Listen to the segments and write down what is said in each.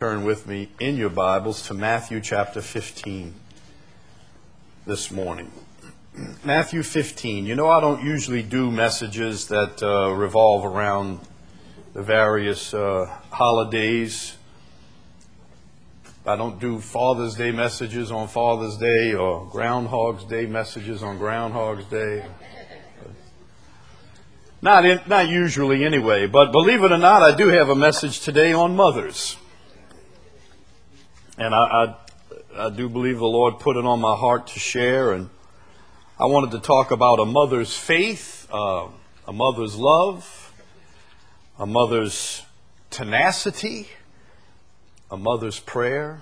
Turn with me in your Bibles to Matthew chapter 15 this morning. Matthew 15. You know, I don't usually do messages that revolve around the various holidays. I don't do Father's Day messages on Father's Day or Groundhog's Day messages on Groundhog's Day. Not usually anyway, but believe it or not, I do have a message today on mothers. And I do believe the Lord put it on my heart to share. And I wanted to talk about a mother's faith, a mother's love, a mother's tenacity, a mother's prayer,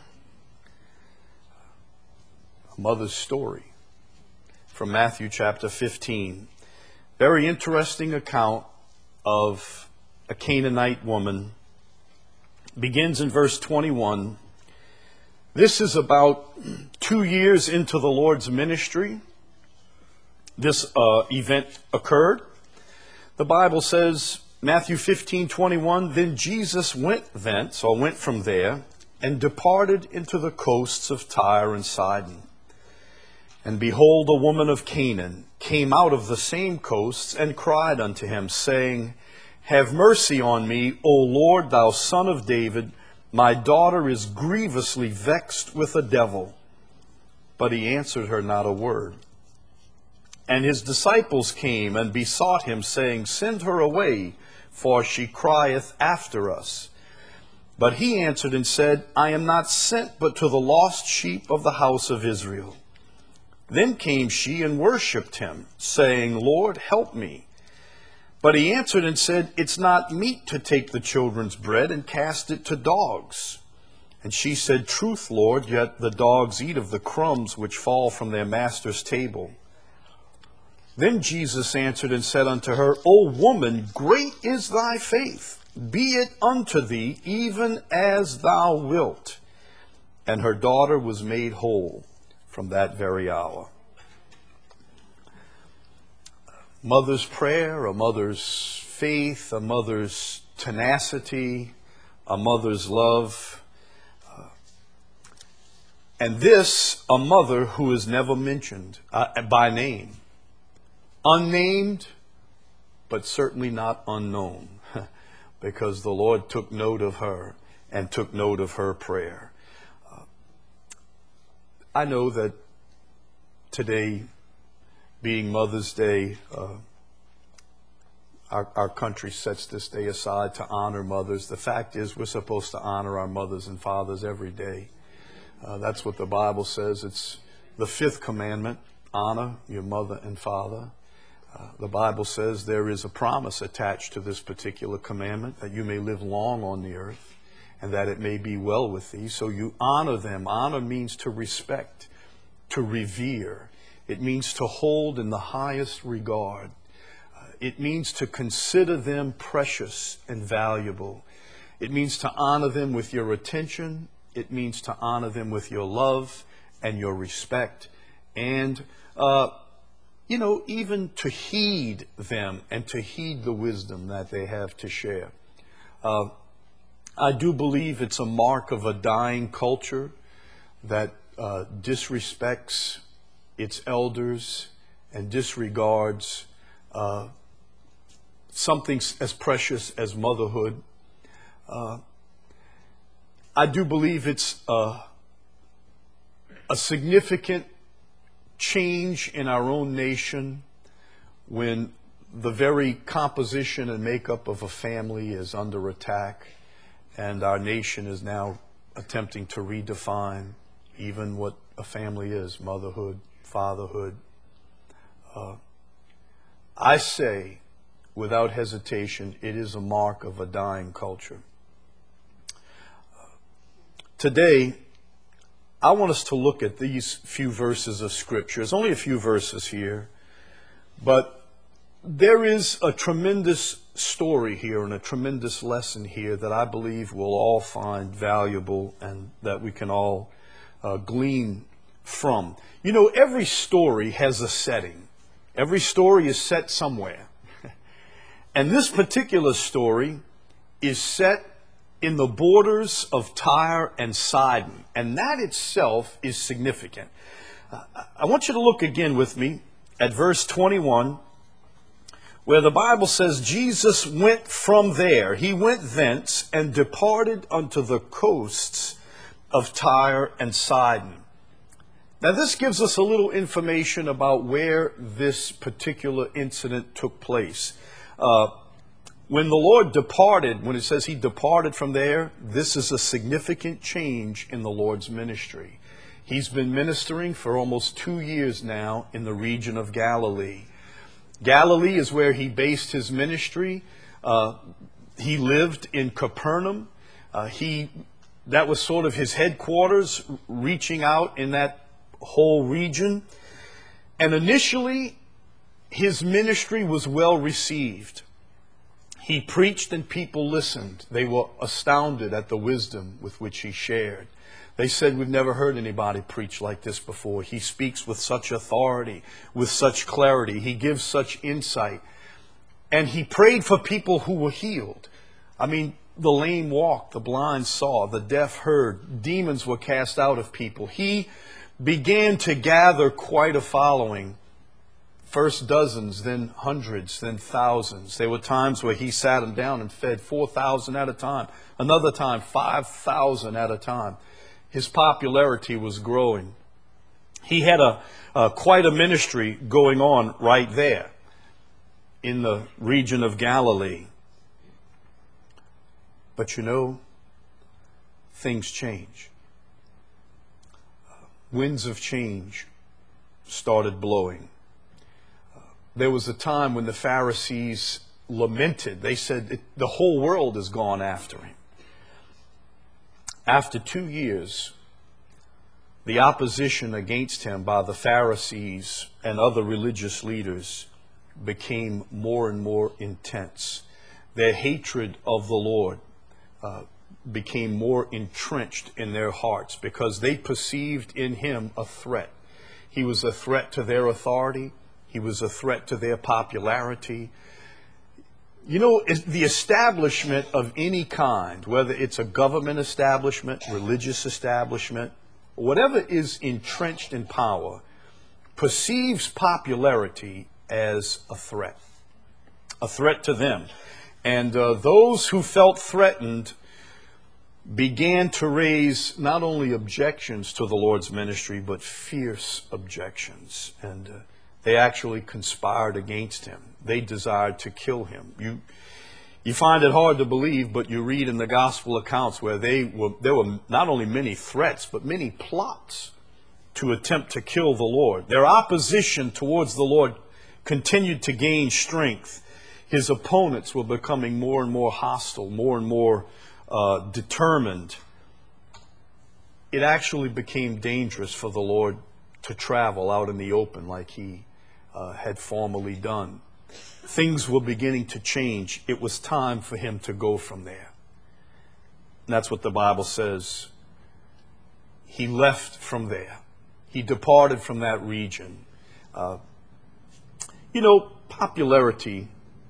a mother's story from Matthew chapter 15. Very interesting account of a Canaanite woman. Begins in verse 21. This is about 2 years into the Lord's ministry. This event occurred. The Bible says, Matthew 15:21, then Jesus went from there and departed into the coasts of Tyre and Sidon. And behold, a woman of Canaan came out of the same coasts and cried unto him, saying, have mercy on me, O Lord, thou son of David. My daughter is grievously vexed with a devil. But he answered her not a word. And his disciples came and besought him, saying, send her away, for she crieth after us. But he answered and said, I am not sent but to the lost sheep of the house of Israel. Then came she and worshipped him, saying, Lord, help me. But he answered and said, it's not meet to take the children's bread and cast it to dogs. And she said, truth, Lord, yet the dogs eat of the crumbs which fall from their master's table. Then Jesus answered and said unto her, O woman, great is thy faith. Be it unto thee even as thou wilt. And her daughter was made whole from that very hour. Mother's prayer, a mother's faith, a mother's tenacity, a mother's love. And this, a mother who is never mentioned by name. Unnamed, but certainly not unknown, because the Lord took note of her and took note of her prayer. I know that today, being Mother's Day, our country sets this day aside to honor mothers. The fact is, we're supposed to honor our mothers and fathers every day. That's what the Bible says. It's the fifth commandment, honor your mother and father. The Bible says there is a promise attached to this particular commandment, that you may live long on the earth and that it may be well with thee. So you honor them. Honor means to respect, to revere. It means to hold in the highest regard. It means to consider them precious and valuable. It means to honor them with your attention. It means to honor them with your love and your respect. And, even to heed them and to heed the wisdom that they have to share. I do believe it's a mark of a dying culture that disrespects its elders and disregards something as precious as motherhood. I do believe it's a significant change in our own nation when the very composition and makeup of a family is under attack, and our nation is now attempting to redefine even what a family is, motherhood, fatherhood. I say, without hesitation, it is a mark of a dying culture. Today, I want us to look at these few verses of Scripture. There's only a few verses here, but there is a tremendous story here and a tremendous lesson here that I believe we'll all find valuable and that we can all glean from. You know, every story has a setting. Every story is set somewhere. And this particular story is set in the borders of Tyre and Sidon. And that itself is significant. I want you to look again with me at verse 21, where the Bible says, Jesus went from there. He went thence and departed unto the coasts of Tyre and Sidon. Now this gives us a little information about where this particular incident took place. When the Lord departed, when it says he departed from there, this is a significant change in the Lord's ministry. He's been ministering for almost 2 years now in the region of Galilee. Galilee is where he based his ministry. He lived in Capernaum. That was sort of his headquarters, reaching out in that whole region. And initially, his ministry was well received. He preached and people listened. They were astounded at the wisdom with which he shared. They said, we've never heard anybody preach like this before. He speaks with such authority, with such clarity. He gives such insight. And he prayed for people who were healed. I mean, the lame walked, the blind saw, the deaf heard, demons were cast out of people. He began to gather quite a following. First dozens, then hundreds, then thousands. There were times where he sat them down and fed 4,000 at a time. Another time, 5,000 at a time. His popularity was growing. He had quite a ministry going on right there in the region of Galilee. But you know, things change. Winds of change started blowing. There was a time when the Pharisees lamented. They said, the whole world has gone after him. After 2 years, the opposition against him by the Pharisees and other religious leaders became more and more intense. Their hatred of the Lord became more entrenched in their hearts because they perceived in him a threat. He was a threat to their authority. He was a threat to their popularity. You know, the establishment of any kind, whether it's a government establishment, religious establishment, whatever is entrenched in power, perceives popularity as a threat to them. And those who felt threatened began to raise not only objections to the Lord's ministry, but fierce objections. And they actually conspired against him. They desired to kill him. You find it hard to believe, but you read in the gospel accounts where there were not only many threats, but many plots to attempt to kill the Lord. Their opposition towards the Lord continued to gain strength. His opponents were becoming more and more hostile, more and more determined. It actually became dangerous for the Lord to travel out in the open like he had formerly done. Things were beginning to change. It was time for him to go from there. And that's what the Bible says. He left from there. He departed from that region. You know, popularity,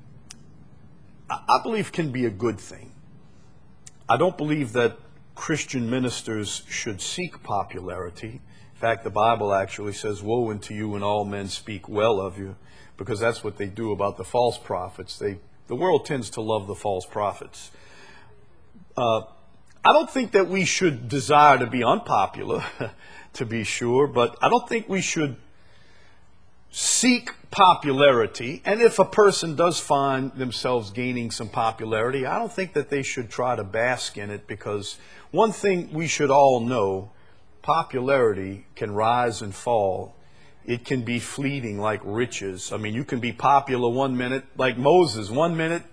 I believe, can be a good thing. I don't believe that Christian ministers should seek popularity. In fact, the Bible actually says, woe unto you when all men speak well of you, because that's what they do about the false prophets. The world tends to love the false prophets. I don't think that we should desire to be unpopular, to be sure, but I don't think we should seek popularity. And if a person does find themselves gaining some popularity, I don't think that they should try to bask in it, because one thing we should all know, popularity can rise and fall. It can be fleeting like riches. I mean, you can be popular one minute, like Moses. One minute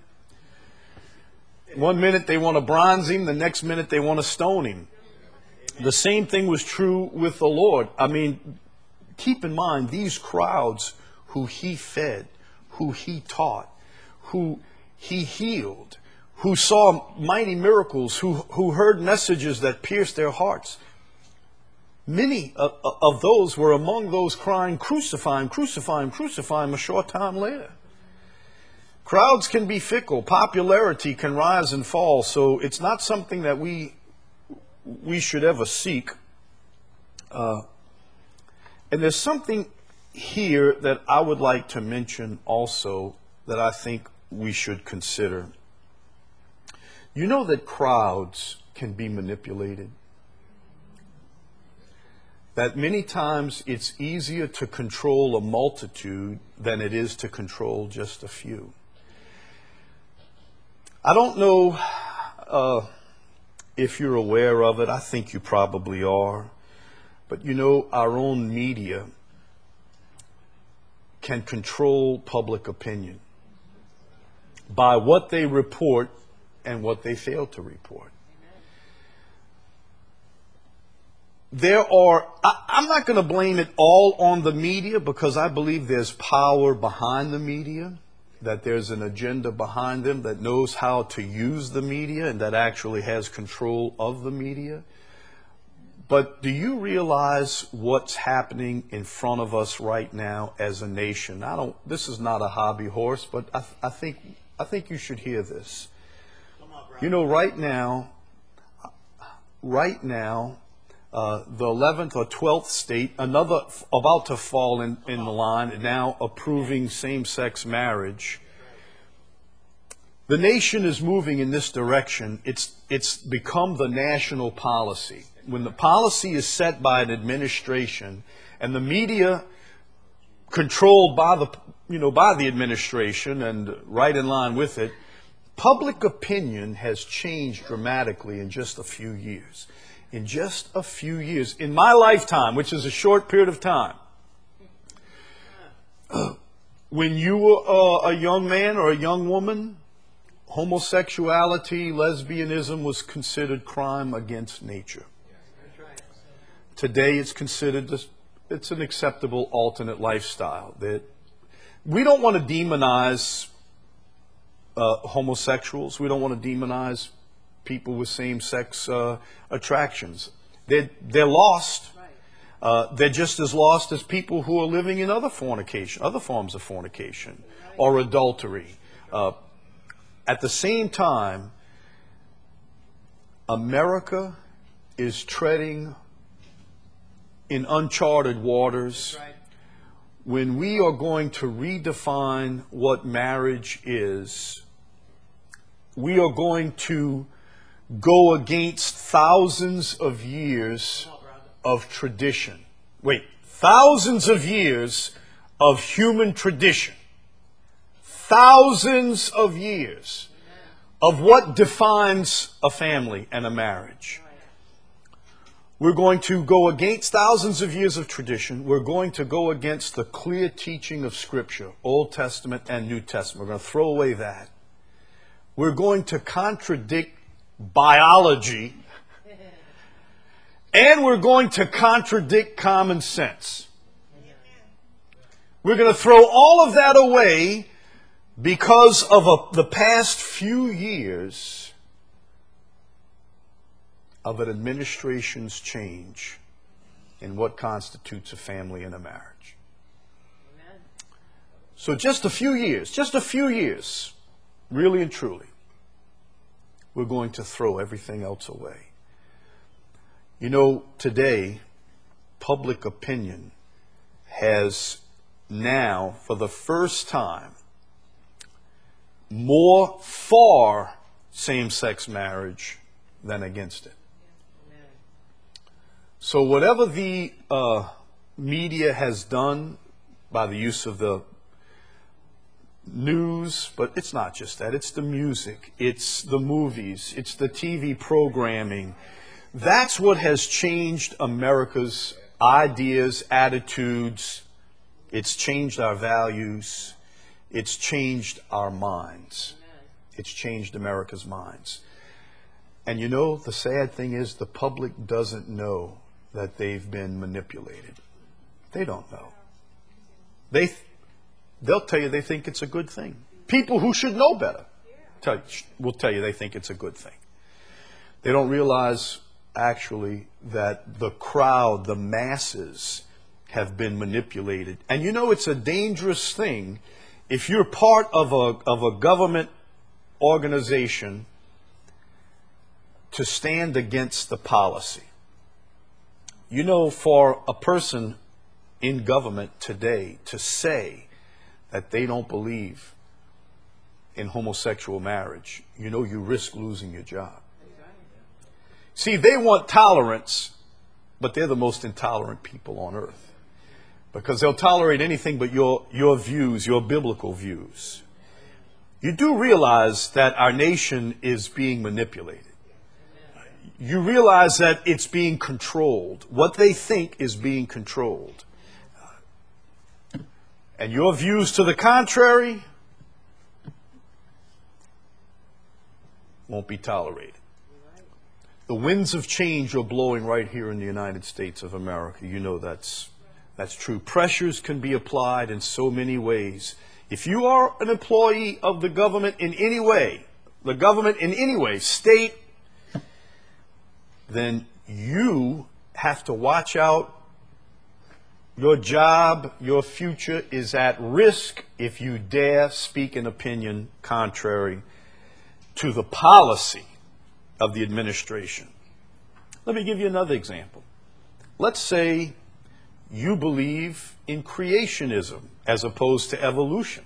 they want to bronze him, the next minute they want to stone him. The same thing was true with the Lord. I mean, keep in mind, these crowds who he fed, who he taught, who he healed, who saw mighty miracles, who heard messages that pierced their hearts. Many of those were among those crying, crucify him, crucify him, crucify him, a short time later. Crowds can be fickle. Popularity can rise and fall. So it's not something that we should ever seek. And there's something here that I would like to mention also that I think we should consider. You know that crowds can be manipulated? That many times it's easier to control a multitude than it is to control just a few. I don't know if you're aware of it. I think you probably are. But you know, our own media can control public opinion by what they report and what they fail to report. I'm not going to blame it all on the media, because I believe there's power behind the media, that there's an agenda behind them that knows how to use the media and that actually has control of the media. But do you realize what's happening in front of us right now as a nation? This is not a hobby horse, but I think you should hear this. You know, right now, the 11th or 12th state, another about to fall in the line, now approving same-sex marriage. The nation is moving in this direction. It's become the national policy. When the policy is set by an administration and the media controlled by the administration and right in line with it, public opinion has changed dramatically in just a few years. In just a few years, in my lifetime, which is a short period of time, when you were a young man or a young woman, homosexuality, lesbianism was considered crime against nature. Today it's considered it's an acceptable alternate lifestyle. We don't want to demonize homosexuals. We don't want to demonize people with same-sex attractions. They're lost. They're just as lost as people who are living in other forms of fornication or adultery. At the same time, America is treading in uncharted waters when we are going to redefine what marriage is. We are going to go against thousands of years of tradition. Thousands of years of human tradition. Thousands of years of what defines a family and a marriage. We're going to go against thousands of years of tradition. We're going to go against the clear teaching of Scripture, Old Testament and New Testament. We're going to throw away that. We're going to contradict biology, and we're going to contradict common sense. We're going to throw all of that away because of the past few years of an administration's change in what constitutes a family and a marriage. Amen. So just a few years, really and truly, we're going to throw everything else away. You know, today, public opinion has now, for the first time, more for same-sex marriage than against it. So whatever the media has done by the use of the news, but it's not just that, it's the music, it's the movies, it's the TV programming. That's what has changed America's ideas, attitudes. It's changed our values. It's changed our minds. It's changed America's minds. And you know, the sad thing is the public doesn't know that they've been manipulated. They don't know. They'll tell you they think it's a good thing. People who should know better will tell you they think it's a good thing. They don't realize actually that the crowd, the masses, have been manipulated. And you know, it's a dangerous thing if you're part of a government organization, to stand against the policy. You know, for a person in government today to say that they don't believe in homosexual marriage, you know, you risk losing your job. See, they want tolerance, but they're the most intolerant people on earth, because they'll tolerate anything but your views, your biblical views. You do realize that our nation is being manipulated. You realize that it's being controlled. What they think is being controlled. And your views to the contrary won't be tolerated. The winds of change are blowing right here in the United States of America. You know that's true. Pressures can be applied in so many ways. If you are an employee of the government in any way, state, then you have to watch out. Your job, your future is at risk if you dare speak an opinion contrary to the policy of the administration. Let me give you another example. Let's say you believe in creationism as opposed to evolution.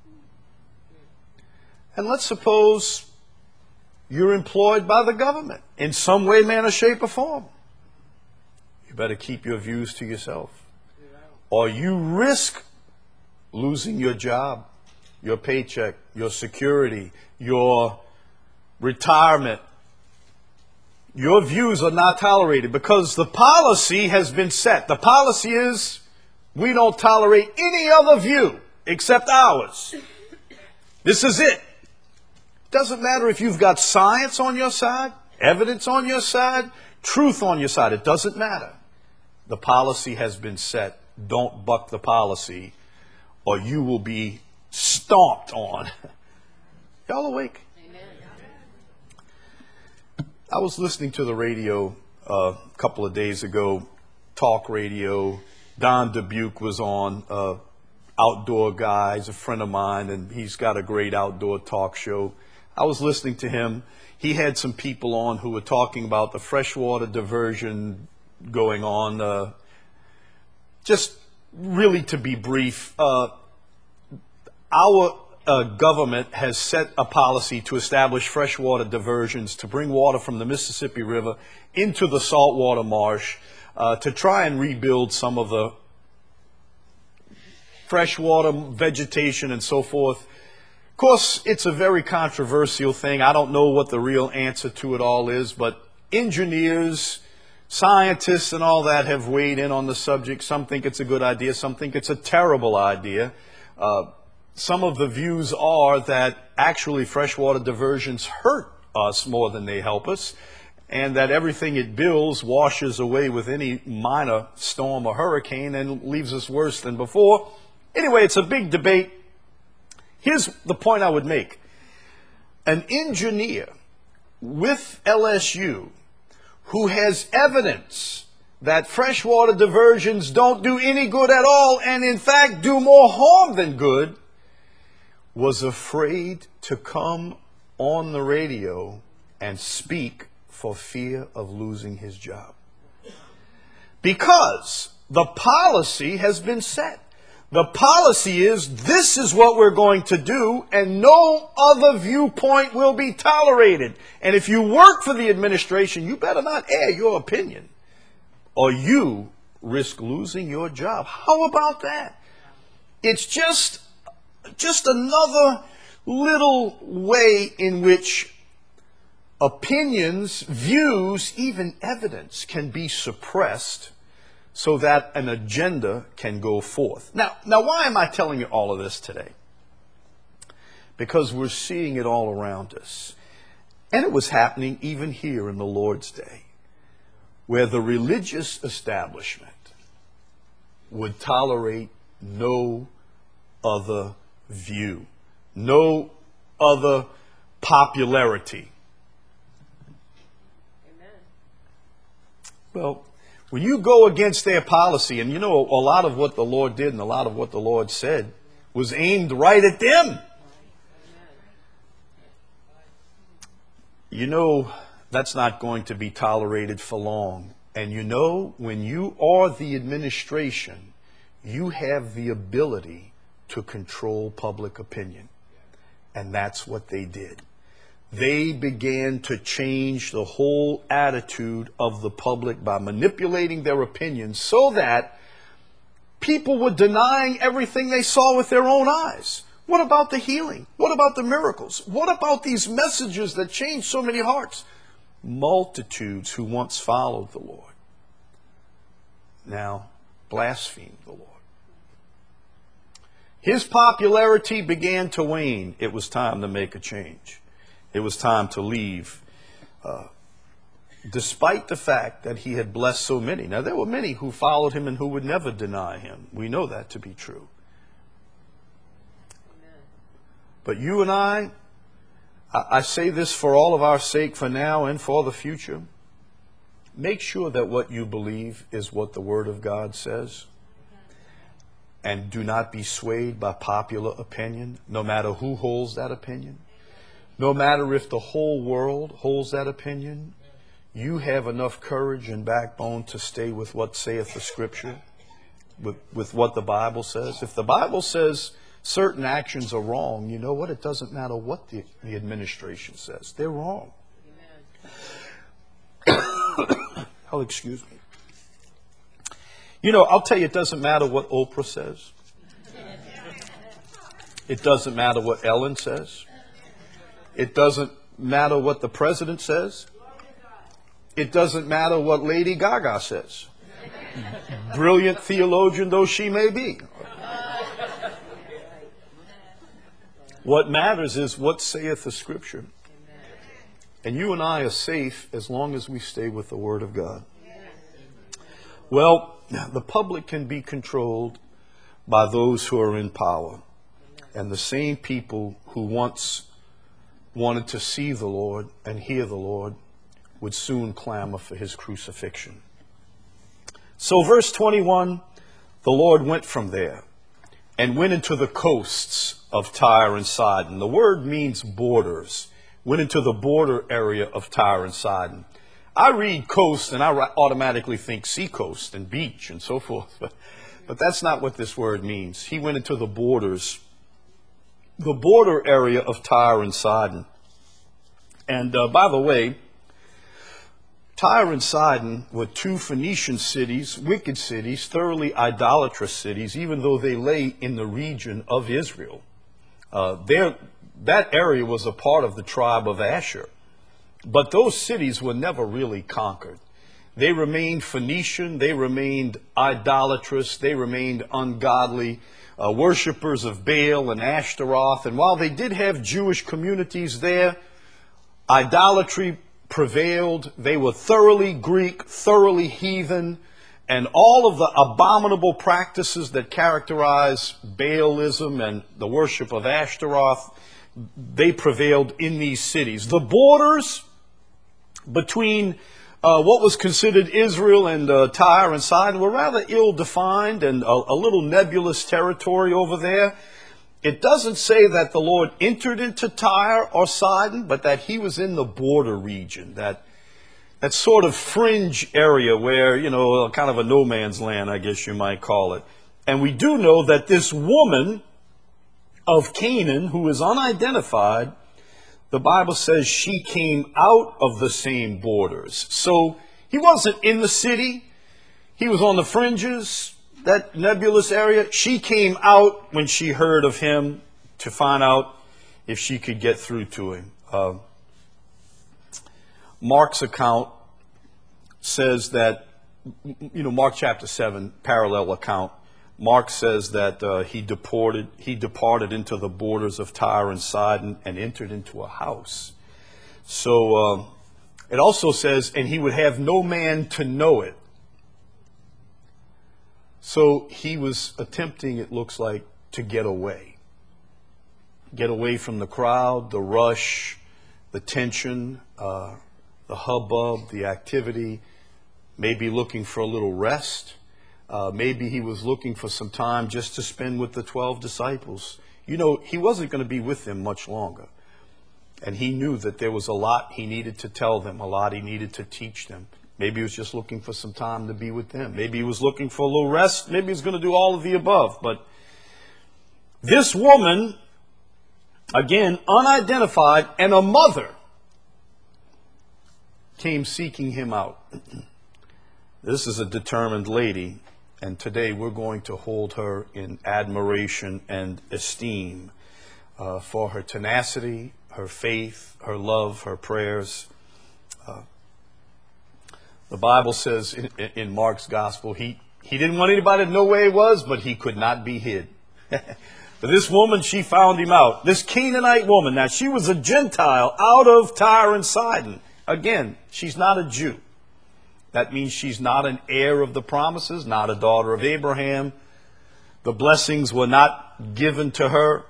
And let's suppose you're employed by the government in some way, manner, shape, or form. You better keep your views to yourself, or you risk losing your job, your paycheck, your security, your retirement. Your views are not tolerated because the policy has been set. The policy is we don't tolerate any other view except ours. This is it. Doesn't matter if you've got science on your side, evidence on your side, truth on your side. It doesn't matter. The policy has been set. Don't buck the policy or you will be stomped on. Y'all awake? Amen. I was listening to the radio a couple of days ago, talk radio. Don Dubuque was on, outdoor guy. He's a friend of mine, and he's got a great outdoor talk show. I was listening to him. He had some people on who were talking about the freshwater diversion going on. Just really to be brief, our government has set a policy to establish freshwater diversions to bring water from the Mississippi River into the saltwater marsh to try and rebuild some of the freshwater vegetation and so forth. Of course, it's a very controversial thing. I don't know what the real answer to it all is, but engineers, scientists, and all that have weighed in on the subject. Some think it's a good idea. Some think it's a terrible idea. Some of the views are that actually freshwater diversions hurt us more than they help us, and that everything it builds washes away with any minor storm or hurricane and leaves us worse than before. Anyway, it's a big debate. Here's the point I would make. An engineer with LSU who has evidence that freshwater diversions don't do any good at all and in fact do more harm than good was afraid to come on the radio and speak for fear of losing his job. Because the policy has been set. The policy is this is what we're going to do and no other viewpoint will be tolerated. And if you work for the administration, you better not air your opinion or you risk losing your job. How about that? It's just another little way in which opinions, views, even evidence can be suppressed so that an agenda can go forth. Now, why am I telling you all of this today? Because we're seeing it all around us. And it was happening even here in the Lord's day, where the religious establishment would tolerate no other view, no other popularity. Amen. Well, when you go against their policy, and you know a lot of what the Lord did and a lot of what the Lord said was aimed right at them. You know, that's not going to be tolerated for long. And you know, when you are the administration, you have the ability to control public opinion. And that's what they did. They began to change the whole attitude of the public by manipulating their opinions so that people were denying everything they saw with their own eyes. What about the healing? What about the miracles? What about these messages that changed so many hearts? Multitudes who once followed the Lord now blaspheme the Lord. His popularity began to wane. It was time to make a change. It was time to leave, despite the fact that he had blessed so many. Now, there were many who followed him and who would never deny him. We know that to be true. Amen. But you and I say this for all of our sake, for now and for the future. Make sure that what you believe is what the Word of God says. And do not be swayed by popular opinion, no matter who holds that opinion. No matter if the whole world holds that opinion, you have enough courage and backbone to stay with what saith the Scripture, with what the Bible says. If the Bible says certain actions are wrong, you know what? It doesn't matter what the administration says. They're wrong. Oh, excuse me. You know, I'll tell you, it doesn't matter what Oprah says. It doesn't matter what Ellen says. It doesn't matter what the president says. It doesn't matter what Lady Gaga says. Brilliant theologian though she may be. What matters is what saith the Scripture. And you and I are safe as long as we stay with the Word of God. Well, the public can be controlled by those who are in power. And the same people who once wanted to see the Lord and hear the Lord would soon clamor for his crucifixion. So verse 21, the Lord went from there and went into the coasts of Tyre and Sidon. The word means borders. Went into the border area of Tyre and Sidon. I read coast and I automatically think seacoast and beach and so forth. But that's not what this word means. He went into the borders, the border area of Tyre and Sidon. And by the way, Tyre and Sidon were two Phoenician cities, wicked cities, thoroughly idolatrous cities, even though they lay in the region of Israel. That area was a part of the tribe of Asher. But those cities were never really conquered. They remained Phoenician, they remained idolatrous, they remained ungodly, worshippers of Baal and Ashtaroth. And while they did have Jewish communities there, idolatry prevailed. They were thoroughly Greek, thoroughly heathen, and all of the abominable practices that characterize Baalism and the worship of Ashtaroth, they prevailed in these cities. The borders between what was considered Israel and Tyre and Sidon were rather ill-defined and a little nebulous territory over there. It doesn't say that the Lord entered into Tyre or Sidon, but that he was in the border region, that sort of fringe area where, you know, kind of a no man's land, I guess you might call it. And we do know that this woman of Canaan, who is unidentified, the Bible says she came out of the same borders. So he wasn't in the city. He was on the fringes, that nebulous area. She came out when she heard of him to find out if she could get through to him. Mark's account says that, you know, Mark chapter 7, parallel account. Mark says that he departed into the borders of Tyre and Sidon and entered into a house. So it also says, and he would have no man to know it. So he was attempting, it looks like, to get away. Get away from the crowd, the rush, the tension, the hubbub, the activity, maybe looking for a little rest. Maybe he was looking for some time just to spend with the 12 disciples. You know, he wasn't going to be with them much longer. And he knew that there was a lot he needed to tell them, a lot he needed to teach them. Maybe he was just looking for some time to be with them. Maybe he was looking for a little rest. Maybe he was going to do all of the above. But this woman, again, unidentified, and a mother, came seeking him out. This is a determined lady, and today we're going to hold her in admiration and esteem for her tenacity, her faith, her love, her prayers. The Bible says in Mark's gospel, he didn't want anybody to know where he was, but he could not be hid. But this woman, she found him out. This Canaanite woman, now she was a Gentile out of Tyre and Sidon. Again, she's not a Jew. That means she's not an heir of the promises, not a daughter of Abraham. The blessings were not given to her.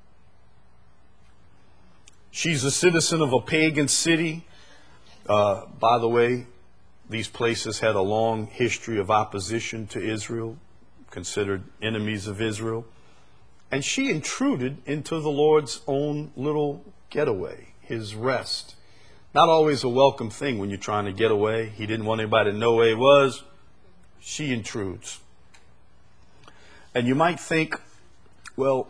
She's a citizen of a pagan city. By the way, these places had a long history of opposition to Israel, considered enemies of Israel. And she intruded into the Lord's own little getaway, his rest. Not always a welcome thing when you're trying to get away. He didn't want anybody to know where he was. She intrudes. And you might think, well,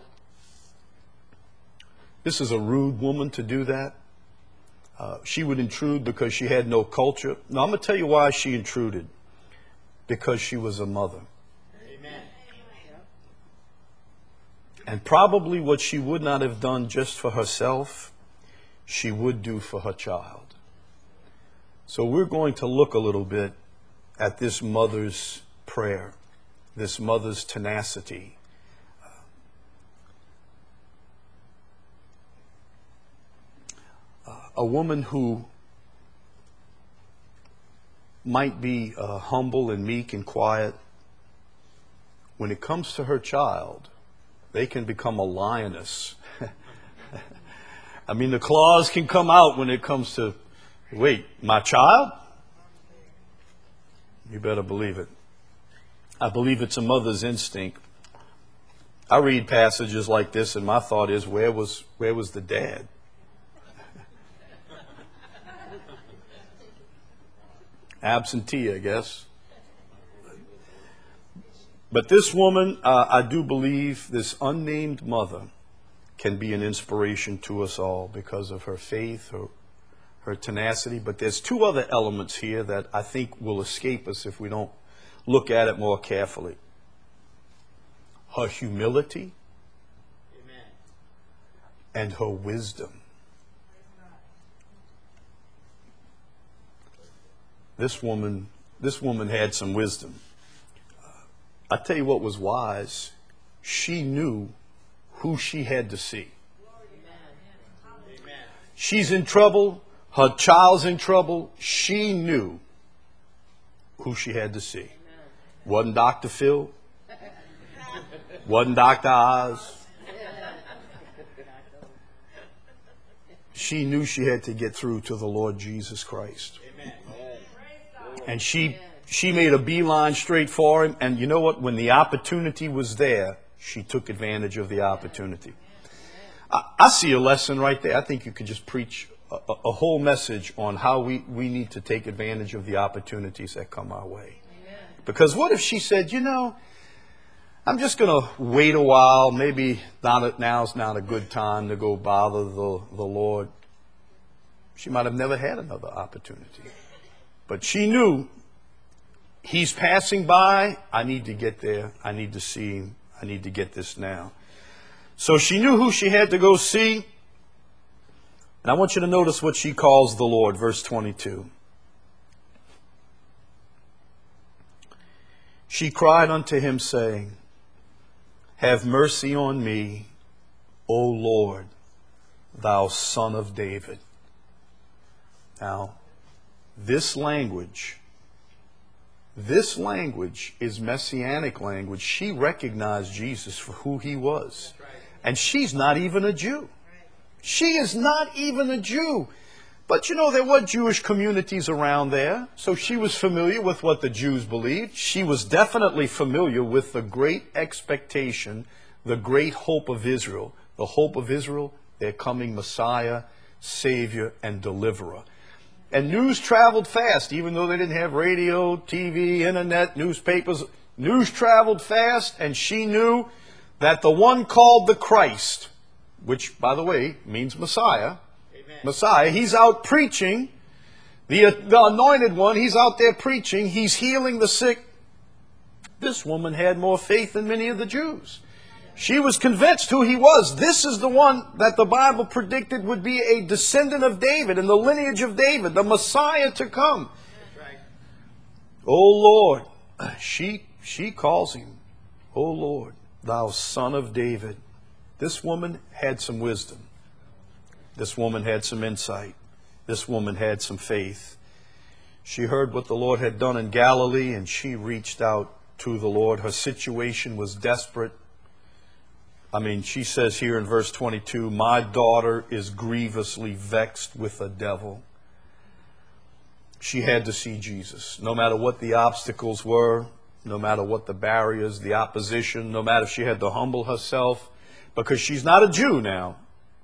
this is a rude woman to do that. She would intrude because she had no culture. No, I'm going to tell you why she intruded. Because she was a mother. Amen. And probably what she would not have done just for herself, she would do for her child. So we're going to look a little bit at this mother's prayer, this mother's tenacity. A woman who might be humble and meek and quiet, when it comes to her child, they can become a lioness. I mean, the claws can come out when it comes to, wait, my child? You better believe it. I believe it's a mother's instinct. I read passages like this and my thought is, where was the dad? Absentee, I guess. But this woman, I do believe this unnamed mother can be an inspiration to us all because of her faith, her tenacity. But there's two other elements here that I think will escape us if we don't look at it more carefully. Her humility. Amen. And her wisdom. This woman had some wisdom. I tell you what was wise. She knew who she had to see. Amen. She's in trouble. Her child's in trouble. She knew who she had to see. Amen. Wasn't Dr. Phil. Wasn't Dr. Oz. She knew she had to get through to the Lord Jesus Christ. Amen. And she made a beeline straight for him. And you know what? When the opportunity was there, she took advantage of the opportunity. I see a lesson right there. I think you could just preach a whole message on how we need to take advantage of the opportunities that come our way. Because what if she said, you know, I'm just going to wait a while. Maybe now's not a good time to go bother the Lord. She might have never had another opportunity. But she knew, he's passing by. I need to get there. I need to see him. I need to get this now. So she knew who she had to go see. And I want you to notice what she calls the Lord, verse 22. She cried unto him, saying, have mercy on me, O Lord, thou Son of David. Now, this language is messianic language. She recognized Jesus for who he was. And she's not even a Jew. She is not even a Jew. But you know, there were Jewish communities around there, so she was familiar with what the Jews believed. She was definitely familiar with the great expectation, the great hope of Israel. The hope of Israel, their coming Messiah, Savior, and Deliverer. And news traveled fast, even though they didn't have radio, TV, internet, newspapers. News traveled fast, and she knew that the one called the Christ, which, by the way, means Messiah, Messiah, he's out preaching. The anointed one, he's out there preaching. He's healing the sick. This woman had more faith than many of the Jews. She was convinced who he was. This is the one that the Bible predicted would be a descendant of David in the lineage of David, the Messiah to come. Oh Lord, she calls him, oh Lord, thou son of David. This woman had some wisdom. This woman had some insight. This woman had some faith. She heard what the Lord had done in Galilee, and she reached out to the Lord. Her situation was desperate. I mean, she says here in verse 22, my daughter is grievously vexed with a devil. She had to see Jesus. No matter what the obstacles were, no matter what the barriers, the opposition, no matter if she had to humble herself, because she's not a Jew now.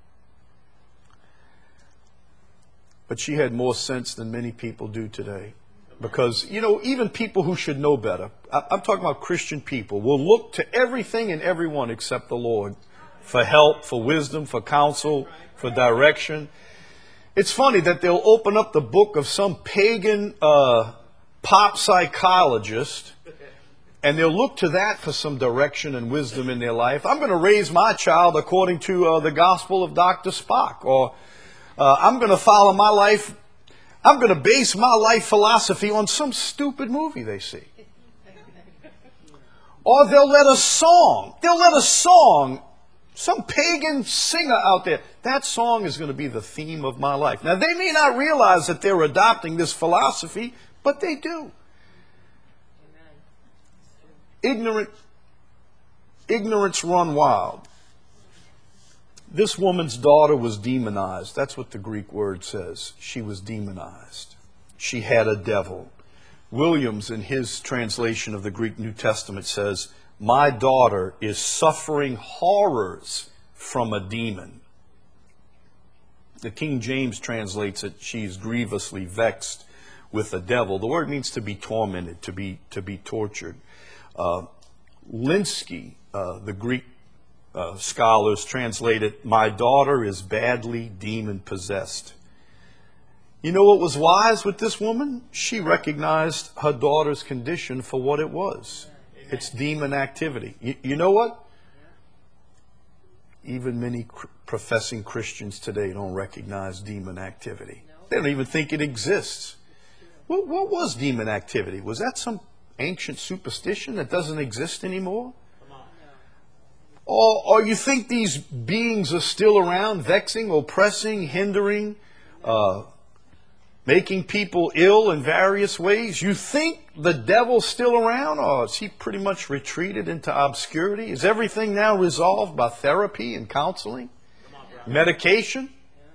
But she had more sense than many people do today. Because, you know, even people who should know better, I'm talking about Christian people, will look to everything and everyone except the Lord for help, for wisdom, for counsel, for direction. It's funny that they'll open up the book of some pagan pop psychologist, and they'll look to that for some direction and wisdom in their life. I'm going to raise my child according to the gospel of Dr. Spock, or I'm going to follow my life. I'm going to base my life philosophy on some stupid movie they see. Or they'll let a song, some pagan singer out there, that song is going to be the theme of my life. Now, they may not realize that they're adopting this philosophy, but they do. Ignorance run wild. This woman's daughter was demonized. That's what the Greek word says. She was demonized. She had a devil. Williams, in his translation of the Greek New Testament, says, my daughter is suffering horrors from a demon. The King James translates it, she is grievously vexed with a devil. The word means to be tormented, to be tortured. Linsky, the Greek scholars translate it, my daughter is badly demon-possessed. You know what was wise with this woman? She recognized her daughter's condition for what it was. Amen. It's demon activity. You know what? Even many professing Christians today don't recognize demon activity. They don't even think it exists. What was demon activity? Was that some ancient superstition that doesn't exist anymore? Or you think these beings are still around, vexing, oppressing, hindering, making people ill in various ways? You think the devil's still around, or is he pretty much retreated into obscurity? Is everything now resolved by therapy and counseling? Medication?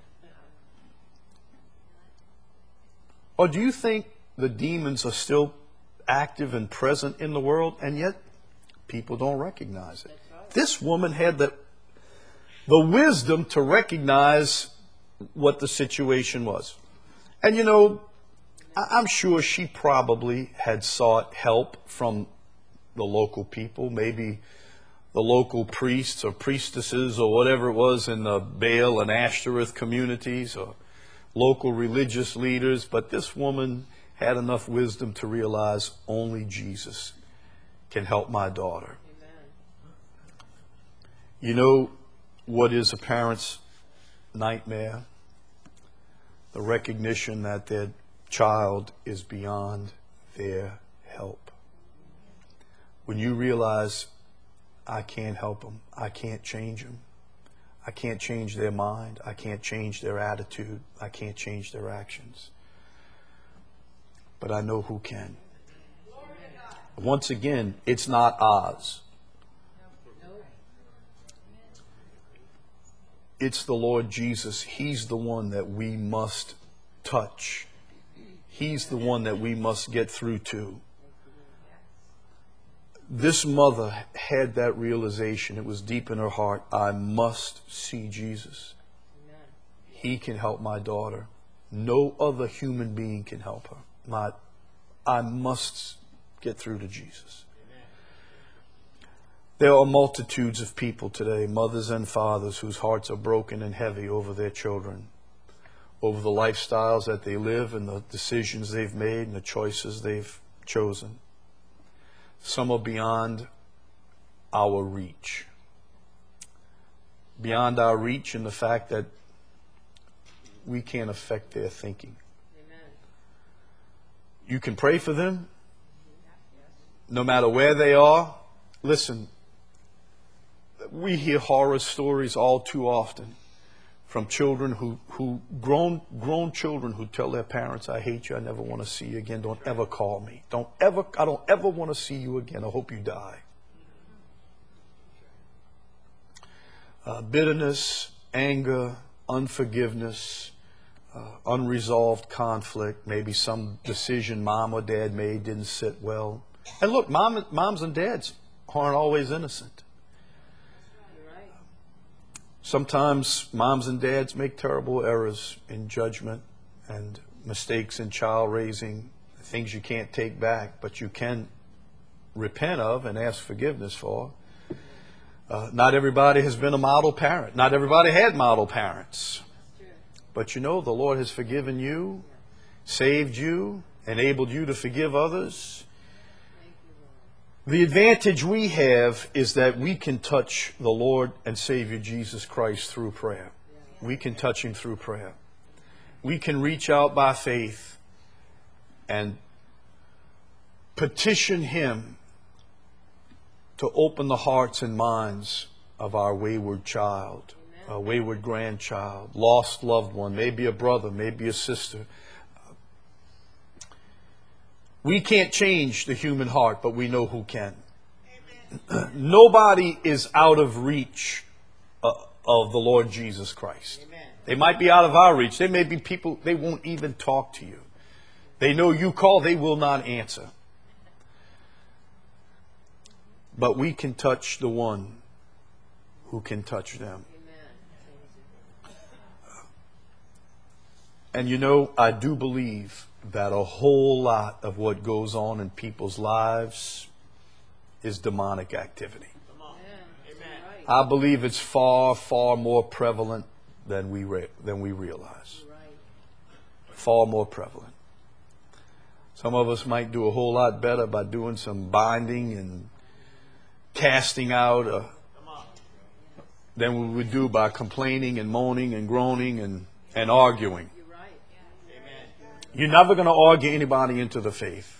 Or do you think the demons are still active and present in the world, and yet people don't recognize it? This woman had the wisdom to recognize what the situation was. And you know, I'm sure she probably had sought help from the local people, maybe the local priests or priestesses or whatever it was in the Baal and Ashtoreth communities, or local religious leaders. But this woman had enough wisdom to realize only Jesus can help my daughter. You know what is a parent's nightmare? The recognition that their child is beyond their help. When you realize, I can't help them, I can't change them, I can't change their mind, I can't change their attitude, I can't change their actions. But I know who can. Once again, it's not Oz. It's the Lord Jesus. He's the one that we must touch. He's the one that we must get through to. This mother had that realization. It was deep in her heart. I must see Jesus. He can help my daughter. No other human being can help her. I must get through to Jesus. There are multitudes of people today, mothers and fathers, whose hearts are broken and heavy over their children, over the lifestyles that they live and the decisions they've made and the choices they've chosen. Some are beyond our reach. Beyond our reach in the fact that we can't affect their thinking. Amen. You can pray for them, no matter where they are. Listen, we hear horror stories all too often from children grown children who tell their parents, I hate you, I never want to see you again, don't ever call me. I don't ever want to see you again, I hope you die. Bitterness, anger, unforgiveness, unresolved conflict, maybe some decision mom or dad made didn't sit well. And look, moms and dads aren't always innocent. Sometimes moms and dads make terrible errors in judgment and mistakes in child raising, things you can't take back, but you can repent of and ask forgiveness for. Not everybody has been a model parent. Not everybody had model parents. But you know, the Lord has forgiven you, saved you, enabled you to forgive others. The advantage we have is that we can touch the Lord and Savior Jesus Christ through prayer. We can touch Him through prayer. We can reach out by faith and petition Him to open the hearts and minds of our wayward child, a wayward grandchild, lost loved one, maybe a brother, maybe a sister. We can't change the human heart, but we know who can. Nobody is out of reach of the Lord Jesus Christ. Amen. They might be out of our reach. There may be people, they won't even talk to you. They know you call, they will not answer. But we can touch the one who can touch them. And you know, I do believe that a whole lot of what goes on in people's lives is demonic activity. Amen. I believe it's far, far more prevalent than we realize. Far more prevalent. Some of us might do a whole lot better by doing some binding and casting out than we would do by complaining and moaning and groaning and arguing. You're never going to argue anybody into the faith.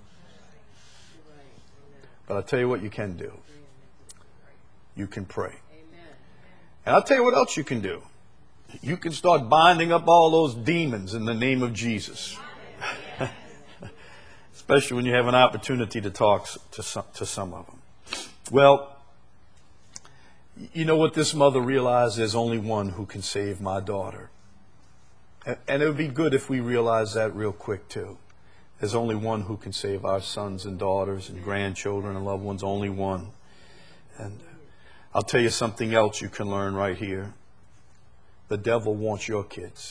But I'll tell you what you can do. You can pray. And I'll tell you what else you can do. You can start binding up all those demons in the name of Jesus. Especially when you have an opportunity to talk to some of them. Well, you know what this mother realized? There's only one who can save my daughter. And it would be good if we realize that real quick too. There's only one who can save our sons and daughters and grandchildren and loved ones. Only one. And I'll tell you something else you can learn right here. The devil wants your kids.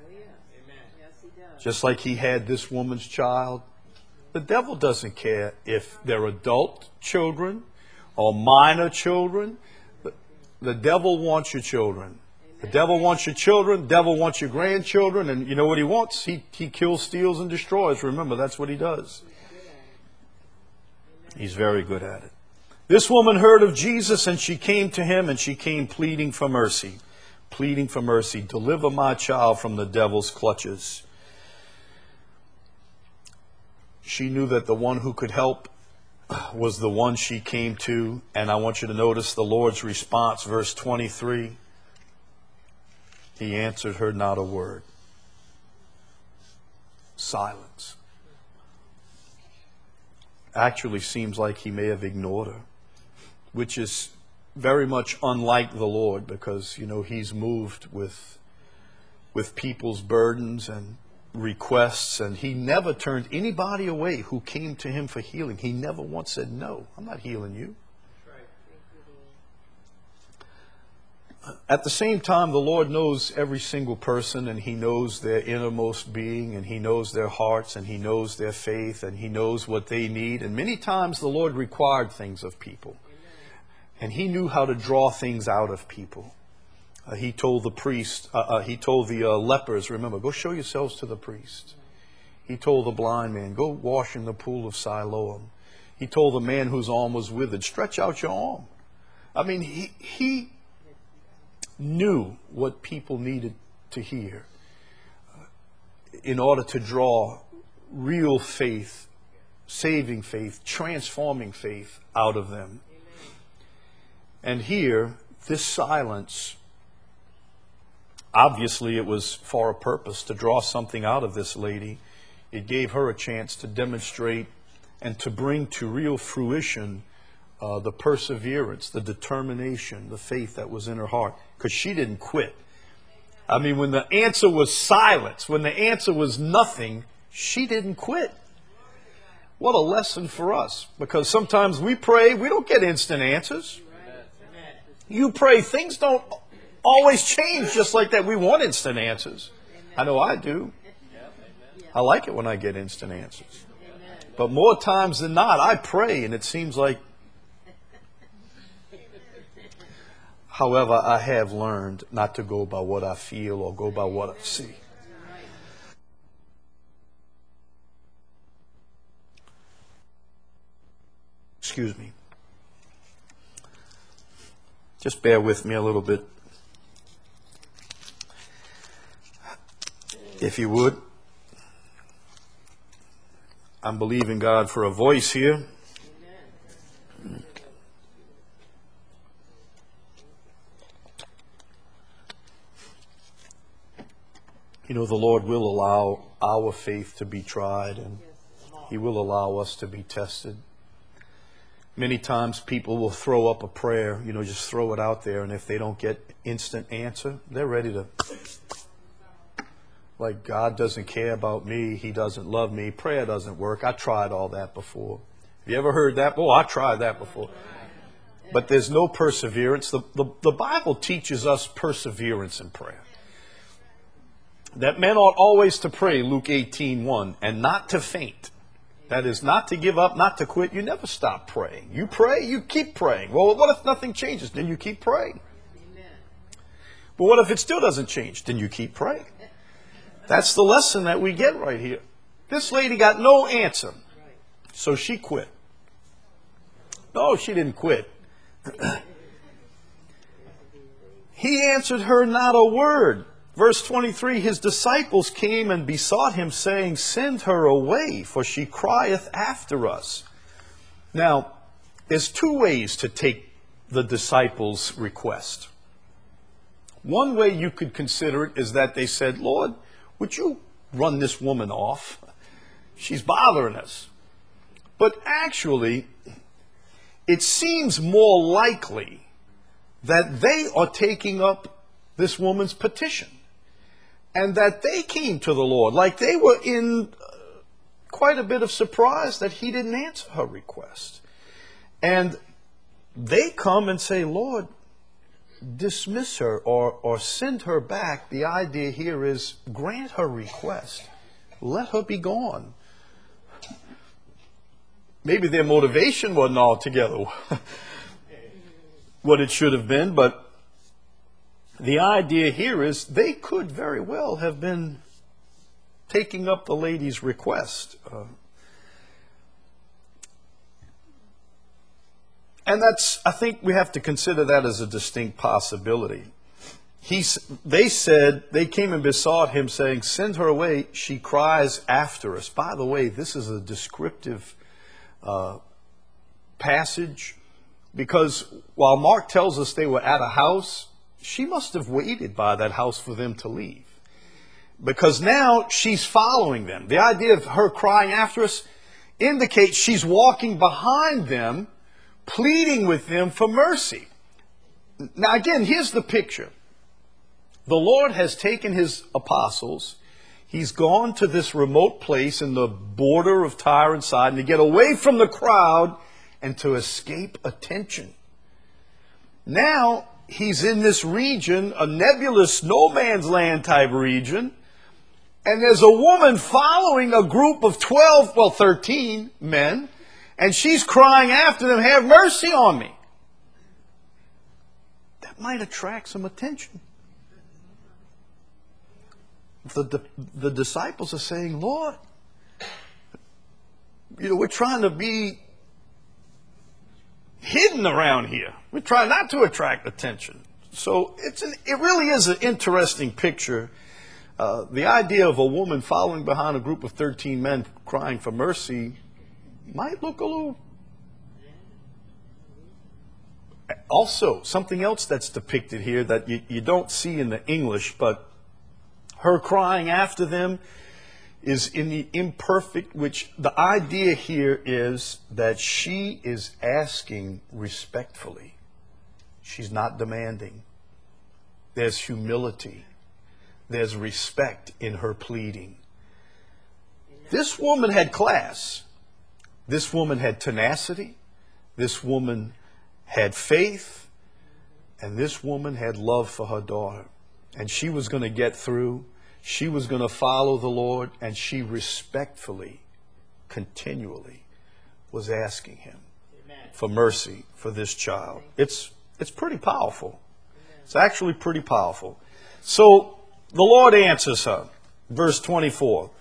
Just like he had this woman's child. The devil doesn't care if they're adult children or minor children. The devil wants your children. The devil wants your children. The devil wants your grandchildren. And you know what he wants? He kills, steals, and destroys. Remember, that's what he does. He's very good at it. This woman heard of Jesus and she came to him and she came pleading for mercy. Pleading for mercy. Deliver my child from the devil's clutches. She knew that the one who could help was the one she came to. And I want you to notice the Lord's response, verse 23. He answered her not a word. Silence. Actually seems like he may have ignored her, which is very much unlike the Lord because, you know, he's moved with people's burdens and requests, and he never turned anybody away who came to him for healing. He never once said, no, I'm not healing you. At the same time, the Lord knows every single person, and he knows their innermost being, and he knows their hearts, and he knows their faith, and he knows what they need. And many times the Lord required things of people, and he knew how to draw things out of people. He told the priest, he told the lepers, remember, go show yourselves to the priest. He told the blind man, go wash in the pool of Siloam. He told the man whose arm was withered, stretch out your arm. I mean, he knew what people needed to hear in order to draw real faith, saving faith, transforming faith out of them. And here, this silence, obviously it was for a purpose, to draw something out of this lady. It gave her a chance to demonstrate and to bring to real fruition the perseverance, the determination, the faith that was in her heart. Because she didn't quit. I mean, when the answer was silence, when the answer was nothing, she didn't quit. What a lesson for us. Because sometimes we pray, we don't get instant answers. You pray, things don't always change just like that. We want instant answers. I know I do. I like it when I get instant answers. But more times than not, I pray and it seems like. However, I have learned not to go by what I feel or go by what I see. Excuse me. Just bear with me a little bit. If you would. I'm believing God for a voice here. You know, the Lord will allow our faith to be tried, and He will allow us to be tested. Many times people will throw up a prayer, just throw it out there, and if they don't get instant answer, they're ready to, like, God doesn't care about me, He doesn't love me, prayer doesn't work. I tried all that before. Have you ever heard that? Oh, I tried that before. But there's no perseverance. The Bible teaches us perseverance in prayer. That men ought always to pray, Luke 18:1, and not to faint. That is, not to give up, not to quit. You never stop praying. You pray, you keep praying. Well, what if nothing changes? Then you keep praying. But what if it still doesn't change? Then you keep praying. That's the lesson that we get right here. This lady got no answer, so she quit. No, she didn't quit. He answered her not a word. Verse 23, his disciples came and besought him, saying, send her away, for she crieth after us. Now, there's two ways to take the disciples' request. One way you could consider it is that they said, Lord, would you run this woman off? She's bothering us. But actually, it seems more likely that they are taking up this woman's petition. And that they came to the Lord, like they were in quite a bit of surprise that He didn't answer her request. And they come and say, Lord, dismiss her or send her back. The idea here is grant her request. Let her be gone. Maybe their motivation wasn't altogether what it should have been, but the idea here is they could very well have been taking up the lady's request. And I think we have to consider that as a distinct possibility. They came and besought him, saying, send her away, she cries after us. By the way, this is a descriptive passage, because while Mark tells us they were at a house, she must have waited by that house for them to leave. Because now she's following them. The idea of her crying after us indicates she's walking behind them, pleading with them for mercy. Now again, here's the picture. The Lord has taken His apostles. He's gone to this remote place in the border of Tyre and Sidon to get away from the crowd and to escape attention. Now he's in this region, a nebulous no man's land type region, and there's a woman following a group of 13 men, and she's crying after them, "Have mercy on me." That might attract some attention. The disciples are saying, "Lord, we're trying to be hidden around here. We're trying not to attract attention." So it really is an interesting picture. The idea of a woman following behind a group of 13 men crying for mercy might look a little... Also, something else that's depicted here that you don't see in the English, but her crying after them is in the imperfect, which the idea here is that she is asking respectfully. She's not demanding. There's humility. There's respect in her pleading. This woman had class. This woman had tenacity. This woman had faith. And this woman had love for her daughter. And she was going to get through. She was going to follow the Lord, and she respectfully, continually was asking him for mercy for this child. It's pretty powerful. It's actually pretty powerful. So the Lord answers her. Verse 24.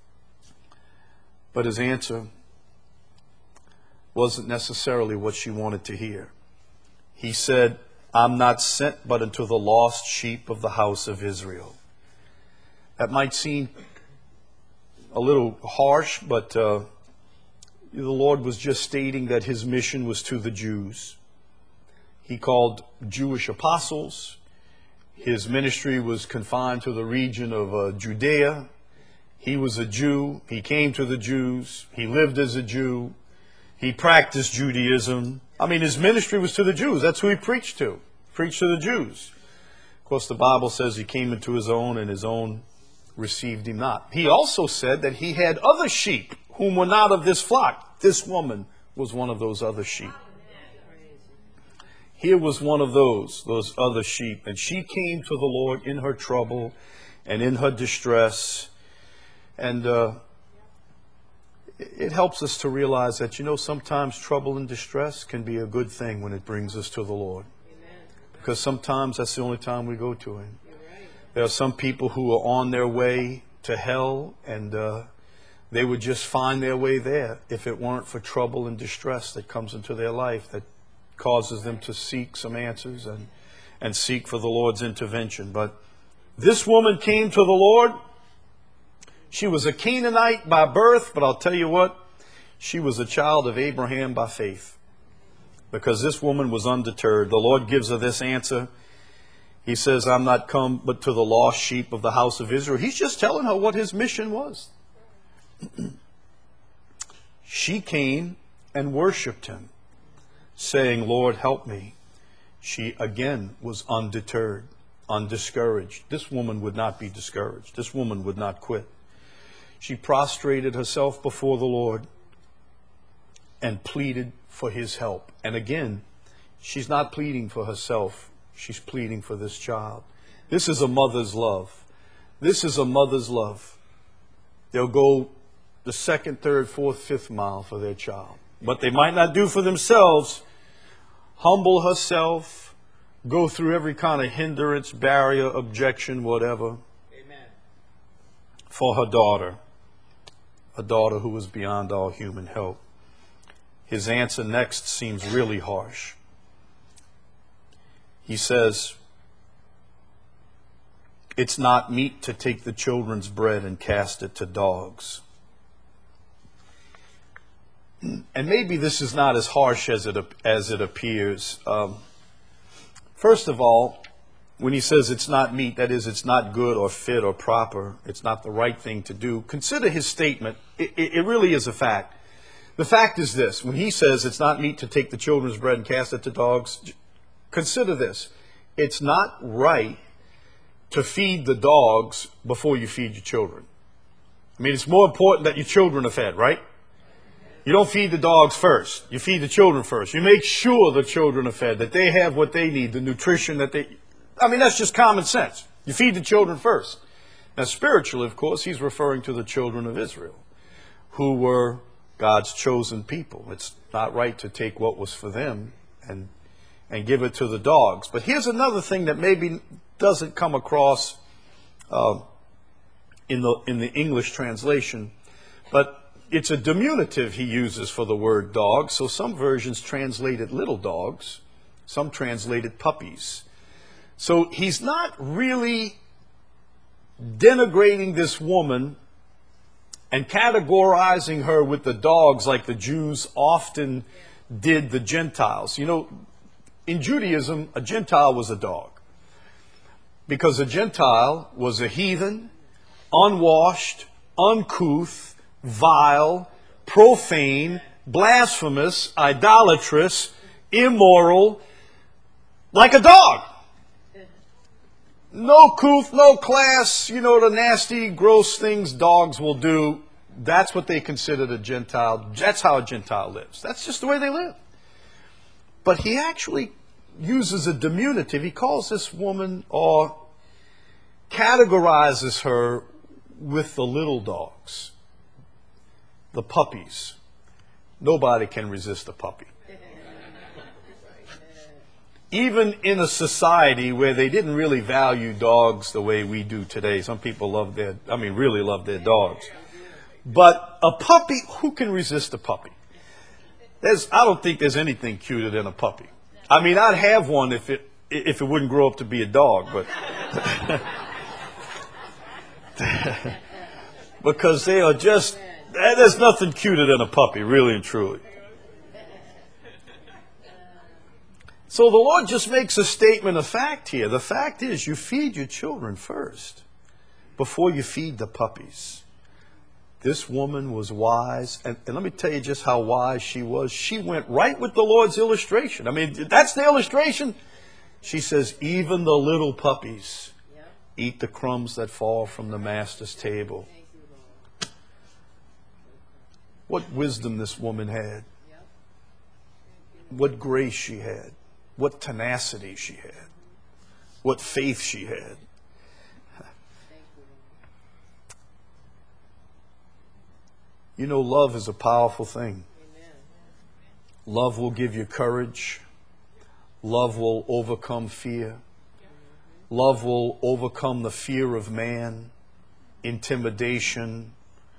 But his answer wasn't necessarily what she wanted to hear. He said, "I'm not sent but unto the lost sheep of the house of Israel." That might seem a little harsh, but the Lord was just stating that his mission was to the Jews. He called Jewish apostles. His ministry was confined to the region of Judea. He was a Jew. He came to the Jews. He lived as a Jew. He practiced Judaism. His ministry was to the Jews. That's who he preached to. Preached to the Jews. Of course, the Bible says he came into his own, and his own received him not. He also said that he had other sheep whom were not of this flock. This woman was one of those other sheep. Here was one of those other sheep. And she came to the Lord in her trouble and in her distress. And it helps us to realize that, sometimes trouble and distress can be a good thing when it brings us to the Lord. Because sometimes that's the only time we go to him. There are some people who are on their way to hell, and they would just find their way there if it weren't for trouble and distress that comes into their life that causes them to seek some answers and seek for the Lord's intervention. But this woman came to the Lord. She was a Canaanite by birth, but I'll tell you what, she was a child of Abraham by faith, because this woman was undeterred. The Lord gives her this answer. He says, "I'm not come but to the lost sheep of the house of Israel." He's just telling her what his mission was. She came and worshiped him, saying, "Lord, help me." She again was undeterred, undiscouraged. This woman would not be discouraged. This woman would not quit. She prostrated herself before the Lord and pleaded for his help. And again, she's not pleading for herself. She's pleading for this child. This is a mother's love. This is a mother's love. They'll go the 2nd, 3rd, 4th, 5th mile for their child. But they might not do for themselves. Humble herself. Go through every kind of hindrance, barrier, objection, whatever. Amen. For her daughter. A daughter who was beyond all human help. His answer next seems really harsh. He says, "It's not meet to take the children's bread and cast it to dogs." And maybe this is not as harsh as it appears. First of all, when he says it's not meet, that is, it's not good or fit or proper, it's not the right thing to do, consider his statement. It really is a fact. The fact is this: when he says it's not meet to take the children's bread and cast it to dogs, consider this. It's not right to feed the dogs before you feed your children. I mean, it's more important that your children are fed, right? You don't feed the dogs first. You feed the children first. You make sure the children are fed, that they have what they need, the nutrition that they... I mean, that's just common sense. You feed the children first. Now, spiritually, of course, he's referring to the children of Israel, who were God's chosen people. It's not right to take what was for them and give it to the dogs. But here's another thing that maybe doesn't come across in the English translation, but it's a diminutive he uses for the word dog. So some versions translate it little dogs, some translate it puppies. So he's not really denigrating this woman and categorizing her with the dogs like the Jews often did the Gentiles. You know, in Judaism, a Gentile was a dog, because a Gentile was a heathen, unwashed, uncouth, vile, profane, blasphemous, idolatrous, immoral, like a dog. No couth, no class, you know, the nasty, gross things dogs will do. That's what they considered a Gentile. That's how a Gentile lives. That's just the way they live. But he actually uses a diminutive. He calls this woman, or categorizes her with the little dogs, the puppies. Nobody can resist a puppy. Even in a society where they didn't really value dogs the way we do today. Some people really love their dogs. But a puppy, who can resist a puppy? I don't think there's anything cuter than a puppy. I mean, I'd have one if it wouldn't grow up to be a dog, but because they are just, there's nothing cuter than a puppy, really and truly. So the Lord just makes a statement of fact here. The fact is, you feed your children first before you feed the puppies. This woman was wise, and let me tell you just how wise she was. She went right with the Lord's illustration. I mean, that's the illustration. She says, even the little puppies eat the crumbs that fall from the master's table. What wisdom this woman had. What grace she had. What tenacity she had. What faith she had. You know, love is a powerful thing. Love will give you courage. Love will overcome fear. Love will overcome the fear of man, intimidation.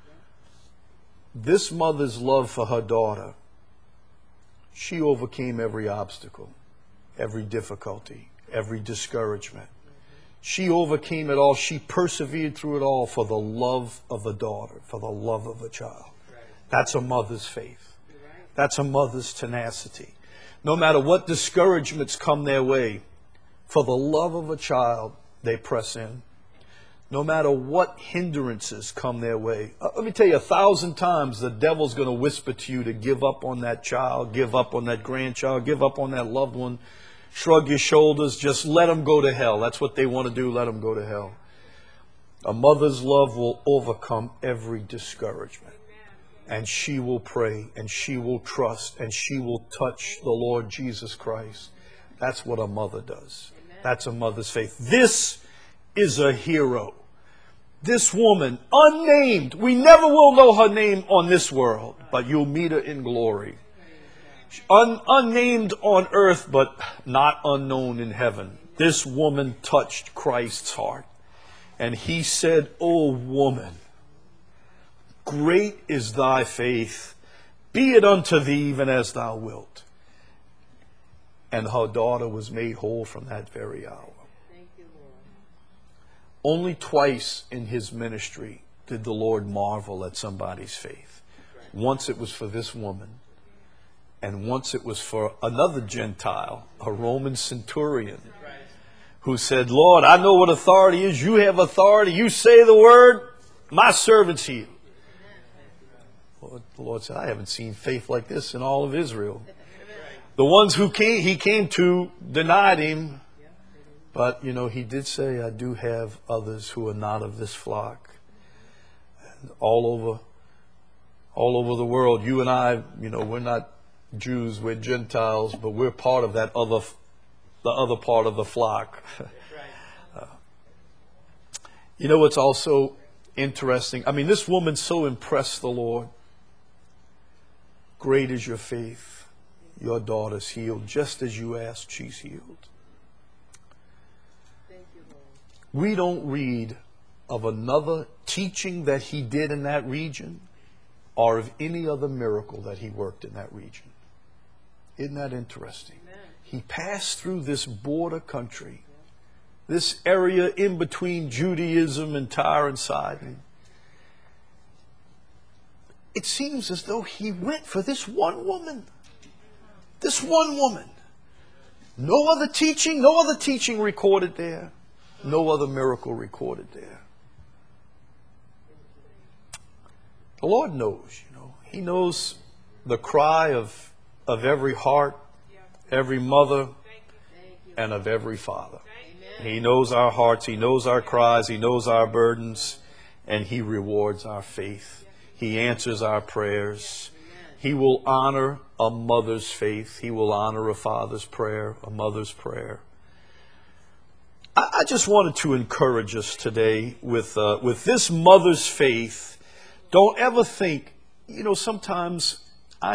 This mother's love for her daughter, she overcame every obstacle, every difficulty, every discouragement. She overcame it all. She persevered through it all for the love of a daughter, for the love of a child. That's a mother's faith. That's a mother's tenacity. No matter what discouragements come their way, for the love of a child, they press in. No matter what hindrances come their way. Let me tell you, 1,000 times the devil's going to whisper to you to give up on that child, give up on that grandchild, give up on that loved one. Shrug your shoulders, just let them go to hell. That's what they want to do, let them go to hell. A mother's love will overcome every discouragement. And she will pray, and she will trust, and she will touch the Lord Jesus Christ. That's what a mother does. That's a mother's faith. This is a hero. This woman, unnamed, we never will know her name on this world, but you'll meet her in glory. Unnamed on earth, but not unknown in heaven. This woman touched Christ's heart. And he said, "O woman, great is thy faith. Be it unto thee even as thou wilt." And her daughter was made whole from that very hour. Thank you, Lord. Only twice in his ministry did the Lord marvel at somebody's faith. Once it was for this woman. And once it was for another Gentile, a Roman centurion, who said, "Lord, I know what authority is. You have authority. You say the word. My servant's healed." The Lord said, "I haven't seen faith like this in all of Israel." The ones who he came to denied him. But, he did say, "I do have others who are not of this flock." all over the world. You and I, we're not Jews, we're Gentiles, but we're part of the other part of the flock. What's also interesting? I mean, this woman so impressed the Lord. Great is your faith. Your daughter's healed. Just as you asked, she's healed. Thank you, Lord. We don't read of another teaching that he did in that region or of any other miracle that he worked in that region. Isn't that interesting? Amen. He passed through this border country, this area in between Judaism and Tyre and Sidon. It seems as though he went for this one woman. This one woman. No other teaching recorded there. No other miracle recorded there. The Lord knows, He knows the cry of every heart, every mother, and of every father. He knows our hearts, He knows our cries, He knows our burdens, and He rewards our faith. He answers our prayers. He will honor a mother's faith. He will honor a father's prayer, a mother's prayer. I just wanted to encourage us today with this mother's faith. Don't ever think, sometimes a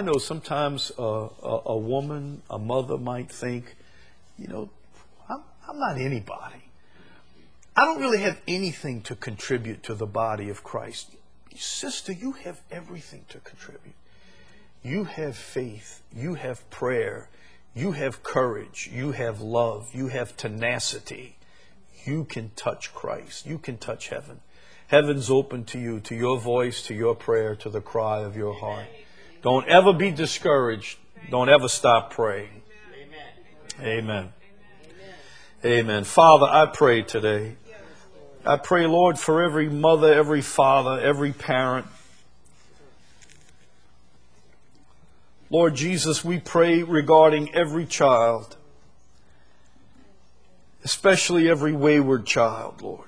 woman, a mother might think, I'm not anybody. I don't really have anything to contribute to the body of Christ. Sister, you have everything to contribute. You have faith. You have prayer. You have courage. You have love. You have tenacity. You can touch Christ. You can touch heaven. Heaven's open to you, to your voice, to your prayer, to the cry of your heart. Don't ever be discouraged. Don't ever stop praying. Amen. Amen. Father, I pray today. I pray, Lord, for every mother, every father, every parent. Lord Jesus, we pray regarding every child, especially every wayward child, Lord.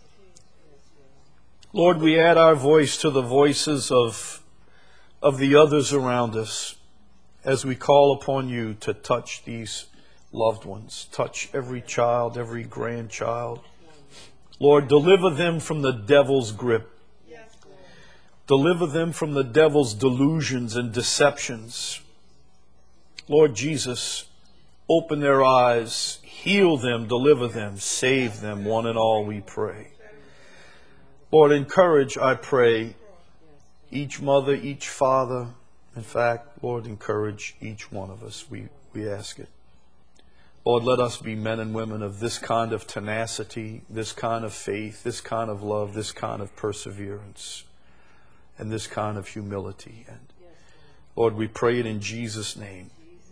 Lord, we add our voice to the voices of the others around us as we call upon you to touch these loved ones. Touch every child, every grandchild. Lord, deliver them from the devil's grip. Deliver them from the devil's delusions and deceptions. Lord Jesus, open their eyes, heal them, deliver them, save them, one and all, we pray. Lord, encourage, I pray, each mother, each father. In fact, Lord, encourage each one of us. We ask it. Lord, let us be men and women of this kind of tenacity, this kind of faith, this kind of love, this kind of perseverance, and this kind of humility. And Lord, we pray it in Jesus' name.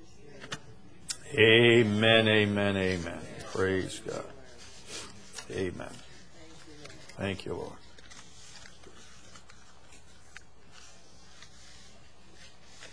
Amen, amen, amen. Praise God. Amen. Thank you, Lord.